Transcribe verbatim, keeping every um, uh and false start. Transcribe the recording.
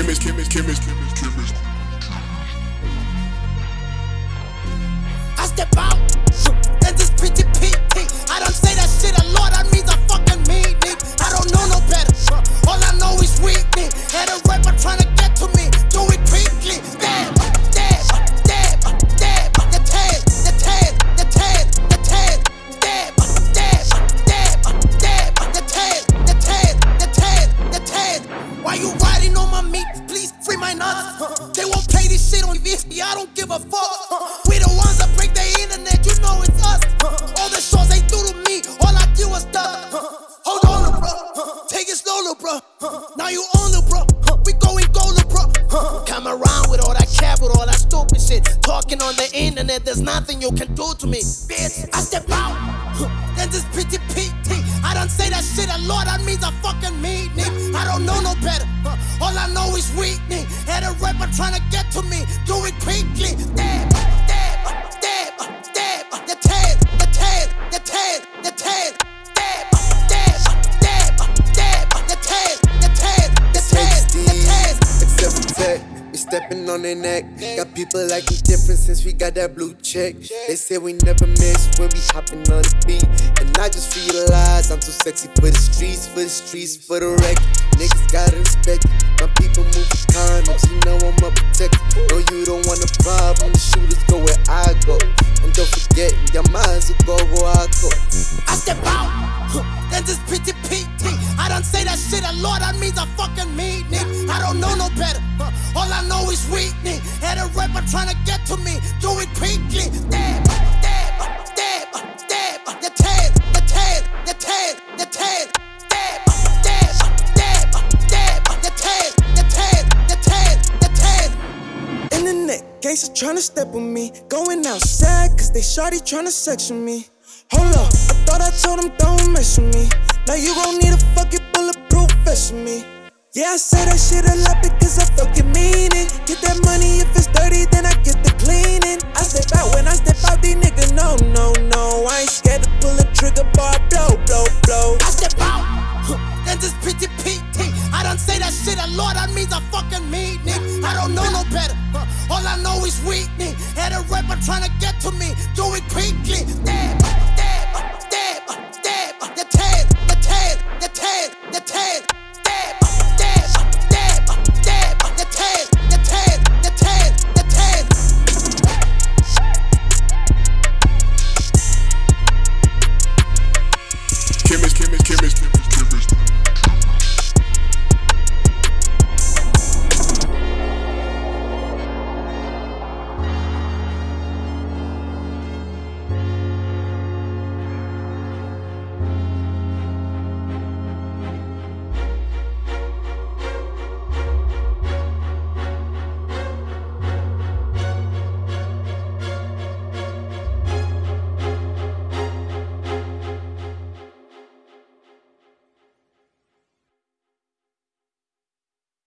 chemist, chemist, chemist, chemist, chemist. I step out, and this pretty P T. I don't say that shit a lot, that means I fucking mean it. I don't know no better, all I know is weakness. Had a rapper tryna get to me, do it quickly. Stab, stab, stab, stab, the tail, the tail, the tail, the tail. Stab, stab, stab, stab, the tail, the tail, the tail, the tail. Why you riding on my meat? Please free my nuts. They won't play this shit on V S B, I don't give a fuck. We the ones that break the internet, you know it's us. All the shows they do to me, all I do is stuff. Hold on, bro. Take it slowly, bro. Now you own it, bro. We going gold, bro. Come around with all that cap, with all that stupid shit. Talking on the internet, there's nothing you can do to me, bitch. I step out, then this pretty P T. I don't say that shit a lot, that means I fucking mean it. I don't know no better, all I know is weakness. Had a rapper tryna get to me, do it quickly. Stab, stab, stab, stab, the tail, the tail, the tail, the tail. Stab, stab, stab, stab, the tail, the tail, the tail, the tail. Except for tech, we stepping on their neck. Got people liking different since we got that blue check. They say we never miss when we hopping on the beat. And I just realize I'm too sexy for the streets, for the streets, for the wreck. Niggas gotta respect it. My people move with condoms, you know I'm a protector. No, you don't want a problem, the shooters go where I go. And don't forget, your minds will go where I go. I step out, then this pretty P T. I don't say that shit a lot, that means I fucking mean it. I don't know no better, all I know is weakness. Had a rapper tryna get to me, do it quickly. Stab, stab, stab, stab, the tail, the tail, the tail, the tail. Stab, stab, stab, stab, the tail, the tail, the tail, the tail. Internet gangsters tryna step on me. Going outside cause they shawty tryna section me. Hold up, I thought I told them don't mess with me. Now you gon' need a fucking bulletproof vest with me. Yeah, I say that shit a lot because I fucking mean it. Get that money, if it's dirty, then I get the cleaning. I step out, when I step out, these niggas no, no, no. I ain't scared to pull a trigger, bar, blow, blow, blow. I step out, then this pretty P T. I don't say that shit a lot, that means I fucking mean it. I don't know no better, all I know is weakness. Had a rapper tryna get to me, do it quickly. Stab, stab, stab, stab, the tail, the tail, the tail, the tail. Stab, stab, stab, stab, the tail, the tail, the tail, the tail. Chemist, chemist, chemist, chemist, chemist.